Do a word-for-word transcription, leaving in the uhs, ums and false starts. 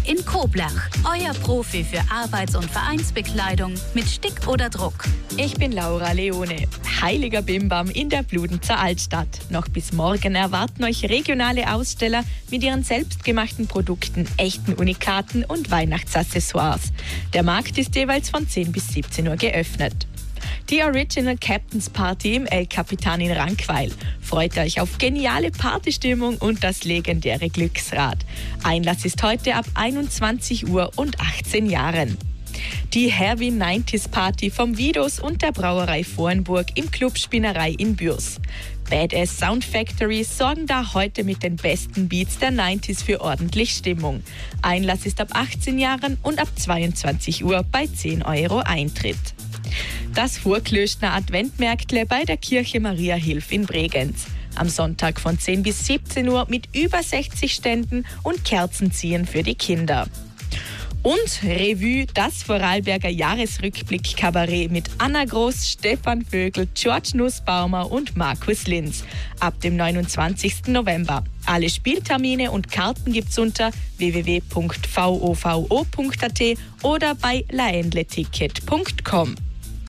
in Koblach. Euer Profi für Arbeits- und Vereinsbekleidung mit Stick oder Druck. Ich bin Laura Leone, heiliger Bimbam in der Bludenzer Altstadt. Noch bis morgen erwarten euch regionale Aussteller mit ihren selbstgemachten Produkten, echten Unikaten und Weihnachtsaccessoires. Der Markt ist jeweils von zehn bis siebzehn Uhr geöffnet. Die Original Captain's Party im El Capitan in Rankweil. Freut euch auf geniale Partystimmung und das legendäre Glücksrad. Einlass ist heute ab einundzwanzig Uhr und achtzehn Jahren. Die Heavy neunziger Party vom Vidos und der Brauerei Vorenburg im Club Spinnerei in Bürs. Badass Sound Factory sorgen da heute mit den besten Beats der neunziger für ordentlich Stimmung. Einlass ist ab achtzehn Jahren und ab zweiundzwanzig Uhr bei zehn Euro Eintritt. Das Vorklöstner Adventmärktle bei der Kirche Maria Hilf in Bregenz. Am Sonntag von zehn bis siebzehn Uhr mit über sechzig Ständen und Kerzenziehen für die Kinder. Und Revue, das Vorarlberger Jahresrückblick-Kabarett mit Anna Groß, Stefan Vögel, George Nussbaumer und Markus Linz. Ab dem neunundzwanzigsten November. Alle Spieltermine und Karten gibt's unter w w w punkt v o v o punkt a t oder bei laendleticket punkt com.